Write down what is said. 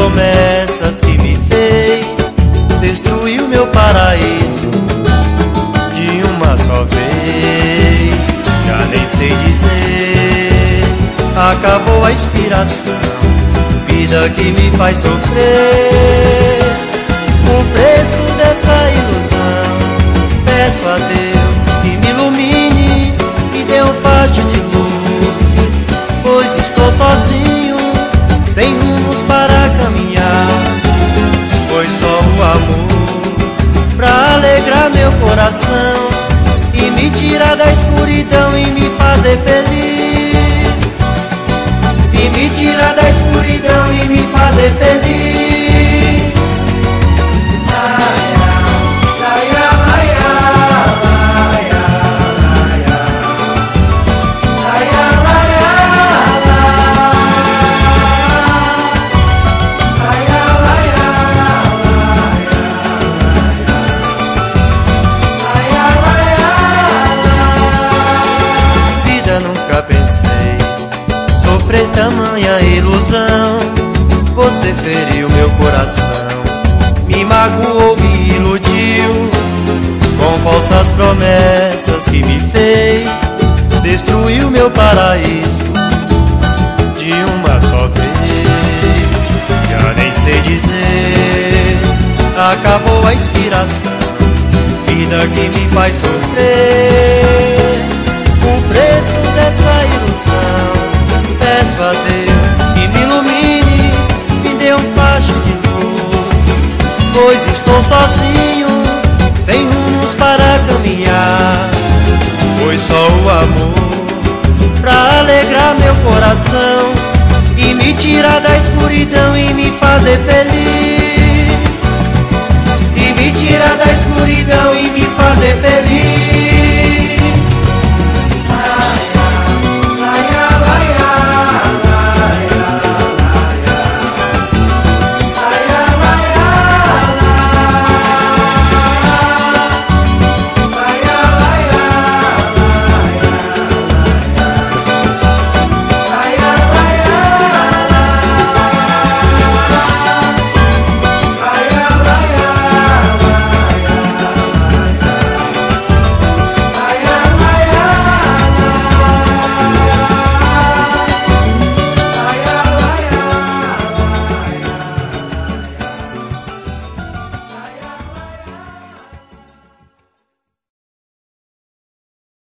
promessas que me fez, destruiu meu paraíso de uma só vez. Já nem sei dizer, acabou a inspiração, vida que me faz sofrer. O preço dessa ilusão, peço a Deus que me ilumine, me dê um facho de luz, pois estou sozinho, sem rumos para caminhar. Foi só o amor pra alegrar meu coração e me tirar da escuridão e me fazer feliz. E me tirar da escuridão e me fazer feliz. Sofrer tamanha ilusão, você feriu meu coração, me magoou, me iludiu, com falsas promessas que me fez, destruiu meu paraíso de uma só vez. Já nem sei dizer, acabou a inspiração, vida que me faz sofrer. O preço dessa ilusão, peço a Deus que me ilumine, me dê um facho de luz, pois estou sozinho, sem rumos para caminhar. Foi só o amor pra alegrar meu coração e me tirar da escuridão e me fazer feliz.